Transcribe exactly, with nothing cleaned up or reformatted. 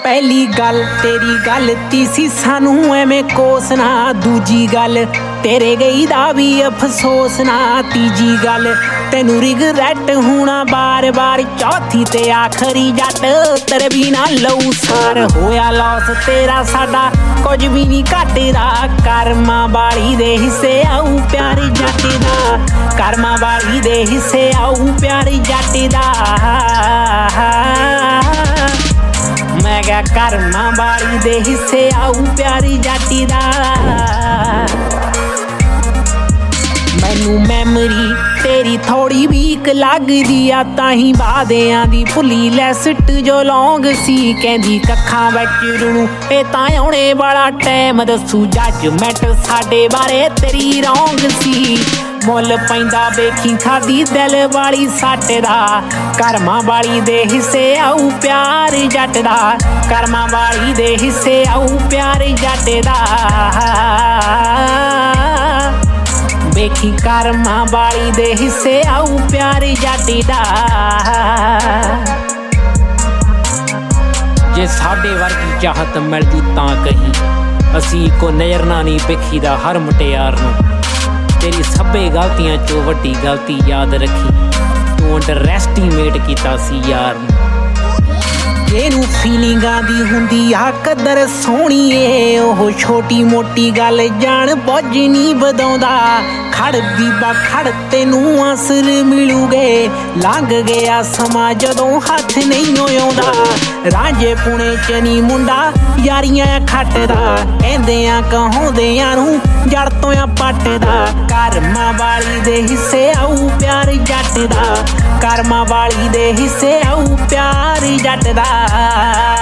पहली गल तेरी गलती सी सानू एवें कोसना, दूजी गल तेरे गई दा भी अफसोस ना, तीजी गल तेनू रिगरैट होना बार बार, चौथी ते आखरी जट तेरे बिना लऊ सार होया लॉस तेरा साडा कुछ भी नहीं घटदा, कर्मा वाली दे हिस्से आऊ प्यार जट दा, कर्मा वाली दे हिस्से आऊ प्यार जट दा। मैं क्या कर्मा वाली दे हिस्से आऊ प्यारी जाटी दा। मैनू मैमरी तेरी थोड़ी वीक लगदी आ, ताही वादियां दी भुली लिस्ट जो लौंग सी, कहंदी कक्खां विच रुणू ए तां आउणे वाला टाइम दसू, जजमेंट साडे बारे तेरी रौंग सी, मुल पैंदा वेखी खादी दिल वाली सट दा, कर्मा वाली दे हिस्से आऊ प्यार जट दा, कर्मा वाली दे हिस्से आऊ प्यार जट दा, वेखी कर्मा वाली दे हिस्से आऊ प्यार जट दा। जे साडे वर्गी चाहत मिलदी तां कहीं, असी को नज़रना नहीं वेखीदा हर मुटियार नूं, तेरी सभे गलतियां चो वड्डी गलती याद रखी, तू अंडर एस्टीमेट कीता सी यार नूं। ਇਹਨੂੰ ਫੀਲਿੰਗਾਂ ਦੀ ਹੁੰਦੀ ਆ ਕਦਰ ਸੋਹਣੀਏ, ਉਹ ਛੋਟੀ ਮੋਟੀ ਗੱਲ ਜਾਣ ਬੁੱਝ ਨਹੀਂ ਵਧਾਉਂਦਾ, ਖੜ ਬੀਬਾ ਖੜ ਤੈਨੂੰ ਆਸਰ ਮਿਲੂਗੇ, ਲੰਘ ਗਿਆ ਸਮਾਂ ਜਦੋਂ ਹੱਥ ਨਹੀਂ ਆਉਂਦਾ, ਰਾਂਝੇ ਪੁਣੇ ਚ ਨੀ ਮੁੰਡਾ ਯਾਰੀਆਂ ਖੱਟਦਾ, ਕਹਿੰਦਿਆਂ ਕਹਾਉਂਦਿਆਂ ਨੂੰ ਜੜ ਤੋਂ ਆ ਪੱਟਦਾ, ਕਰਮਾਂ ਵਾਲੀ ਦੇ ਹਿੱਸੇ ਆਊ ਪਿਆਰ ਜੱਟ ਦਾ, ਕਰਮਾਂ ਵਾਲੀ ਦੇ ਹਿੱਸੇ ਆਊ ਪਿਆਰ ਜੱਟ ਦਾ।